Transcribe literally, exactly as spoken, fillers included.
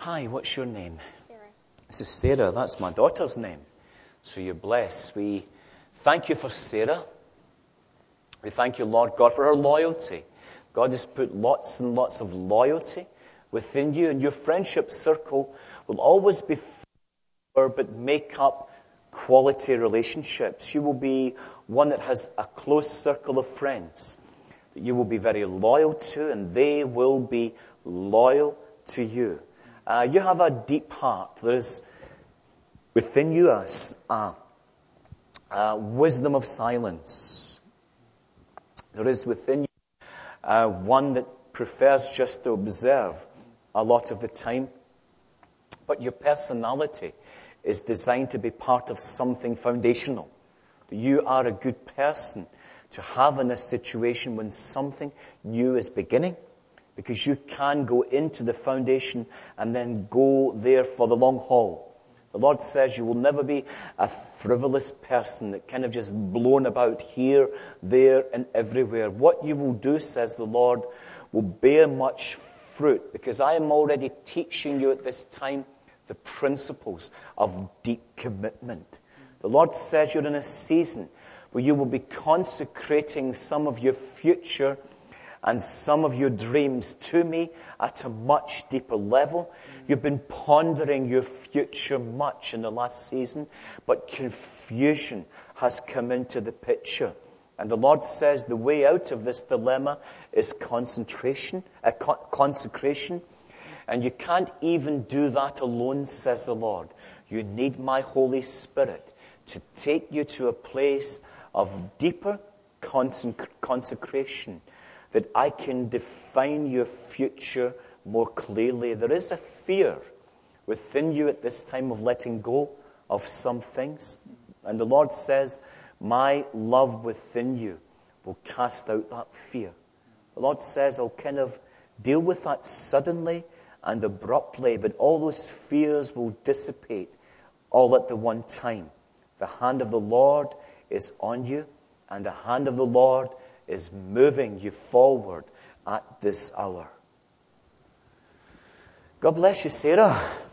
Hi, what's your name? Sarah. This is Sarah. That's my daughter's name. So you're blessed. We thank you for Sarah. We thank you, Lord God, for her loyalty. God has put lots and lots of loyalty within you, and your friendship circle will always be fewer but make up quality relationships. You will be one that has a close circle of friends that you will be very loyal to, and they will be loyal to you. Uh, you have a deep heart. There is within you a, a, a wisdom of silence. There is within you uh, one that prefers just to observe a lot of the time. But your personality is designed to be part of something foundational. You are a good person to have in a situation when something new is beginning, because you can go into the foundation and then go there for the long haul. The Lord says you will never be a frivolous person that kind of just blown about here, there, and everywhere. What you will do, says the Lord, will bear much fruit, because I am already teaching you at this time the principles of deep commitment. The Lord says you're in a season where you will be consecrating some of your future and some of your dreams to me at a much deeper level. You've been pondering your future much in the last season, but confusion has come into the picture. And the Lord says the way out of this dilemma is concentration, uh, con- consecration. And you can't even do that alone, says the Lord. You need my Holy Spirit to take you to a place of deeper consec- consecration, that I can define your future more clearly. There is a fear within you at this time of letting go of some things. And the Lord says, my love within you will cast out that fear. The Lord says, I'll kind of deal with that suddenly and abruptly, but all those fears will dissipate all at the one time. The hand of the Lord is on you, and the hand of the Lord is moving you forward at this hour. God bless you, Sarah.